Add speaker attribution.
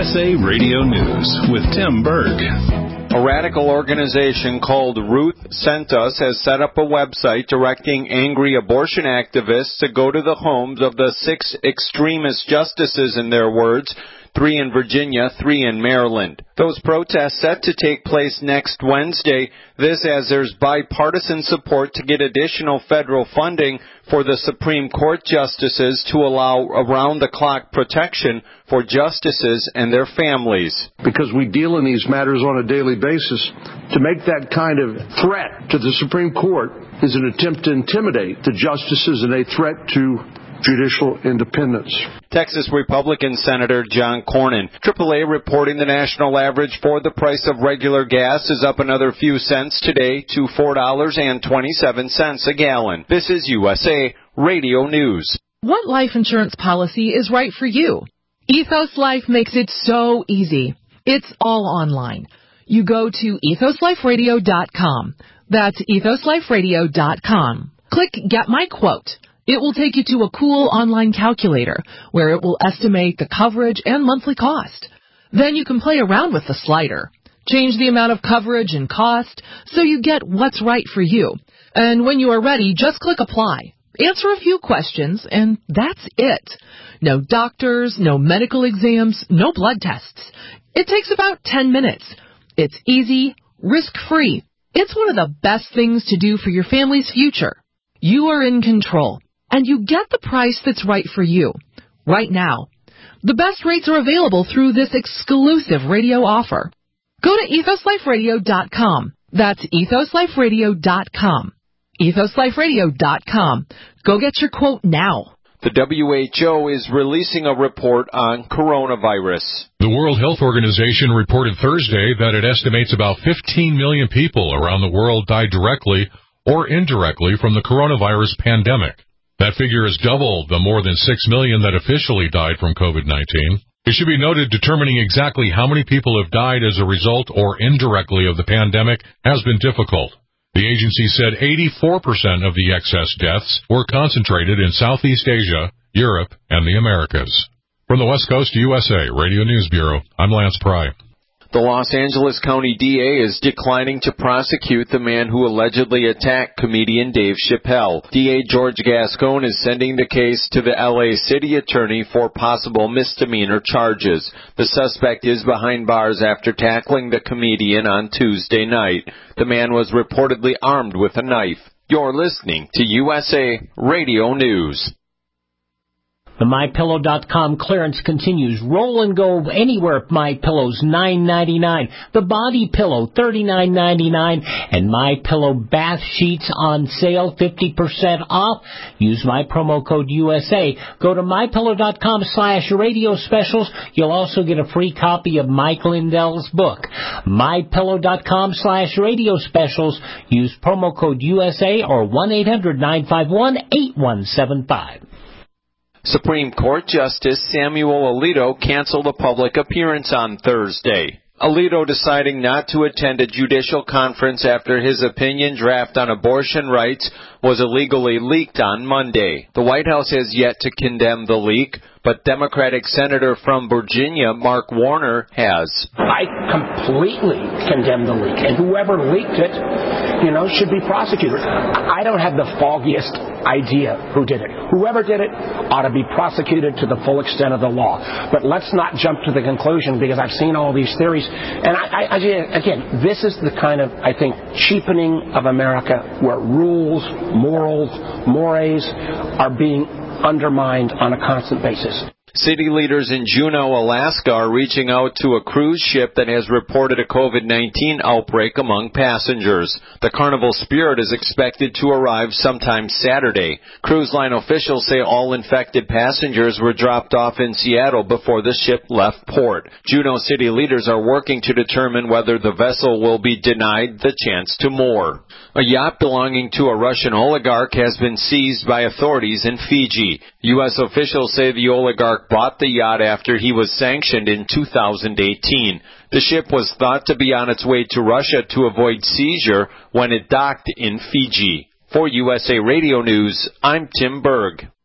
Speaker 1: USA Radio News with Tim Berg.
Speaker 2: A radical organization called Ruth Sent Us has set up a website directing angry abortion activists to go to the homes of the 6 extremist justices, in their words, 3 in Virginia, 3 in Maryland. Those protests set to take place next Wednesday. This as there's bipartisan support to get additional federal funding for the Supreme Court justices to allow around-the-clock protection for justices and their families.
Speaker 3: Because we deal in these matters on a daily basis, to make that kind of threat to the Supreme Court is an attempt to intimidate the justices and a threat to judicial independence.
Speaker 2: Texas Republican Senator John Cornyn. AAA reporting the national average for the price of regular gas is up another few cents today to $4.27 a gallon. This is USA Radio News.
Speaker 4: What life insurance policy is right for you? Ethos Life makes it so easy. It's all online. You go to ethosliferadio.com. That's ethosliferadio.com. Click Get My Quote. It will take you to a cool online calculator where it will estimate the coverage and monthly cost. Then you can play around with the slider. Change the amount of coverage and cost so you get what's right for you. And when you are ready, just click Apply. Answer a few questions, and that's it. No doctors, no medical exams, no blood tests. It takes about 10 minutes. It's easy, risk-free. It's one of the best things to do for your family's future. You are in control, and you get the price that's right for you, right now. The best rates are available through this exclusive radio offer. Go to ethosliferadio.com. That's ethosliferadio.com. ethosliferadio.com. Go get your quote now.
Speaker 2: The WHO is releasing a report on coronavirus.
Speaker 5: The World Health Organization reported Thursday that it estimates about 15 million people around the world died directly or indirectly from the coronavirus pandemic. That figure is double the more than 6 million that officially died from COVID-19. It should be noted determining exactly how many people have died as a result or indirectly of the pandemic has been difficult. The agency said 84% of the excess deaths were concentrated in Southeast Asia, Europe, and the Americas. From the West Coast USA Radio News Bureau, I'm Lance Pry.
Speaker 2: The Los Angeles County DA is declining to prosecute the man who allegedly attacked comedian Dave Chappelle. DA George Gascon is sending the case to the LA City Attorney for possible misdemeanor charges. The suspect is behind bars after tackling the comedian on Tuesday night. The man was reportedly armed with a knife. You're listening to USA Radio News.
Speaker 6: The MyPillow.com clearance continues. Roll and go anywhere. MyPillow's $9.99. The Body Pillow $39.99, and MyPillow bath sheets on sale 50% off. Use my promo code USA. Go to MyPillow.com/radio specials. You'll also get a free copy of Mike Lindell's book. MyPillow.com/radio specials. Use promo code USA or 1-800-951-8175.
Speaker 2: Supreme Court Justice Samuel Alito canceled a public appearance on Thursday. Alito deciding not to attend a judicial conference after his opinion draft on abortion rights was illegally leaked on Monday. The White House has yet to condemn the leak, but Democratic Senator from Virginia, Mark Warner, has.
Speaker 7: I completely condemn the leak, and whoever leaked it, should be prosecuted. I don't have the foggiest idea who did it. Whoever did it ought to be prosecuted to the full extent of the law. But let's not jump to the conclusion, because I've seen all these theories. And again, this is the kind of, I think, cheapening of America where rules, morals, mores are being undermined on a constant basis.
Speaker 2: City leaders in Juneau, Alaska are reaching out to a cruise ship that has reported a COVID-19 outbreak among passengers. The Carnival Spirit is expected to arrive sometime Saturday. Cruise line officials say all infected passengers were dropped off in Seattle before the ship left port. Juneau city leaders are working to determine whether the vessel will be denied the chance to moor. A yacht belonging to a Russian oligarch has been seized by authorities in Fiji. U.S. officials say the oligarch bought the yacht after he was sanctioned in 2018. The ship was thought to be on its way to Russia to avoid seizure when it docked in Fiji. For USA Radio News, I'm Tim Berg.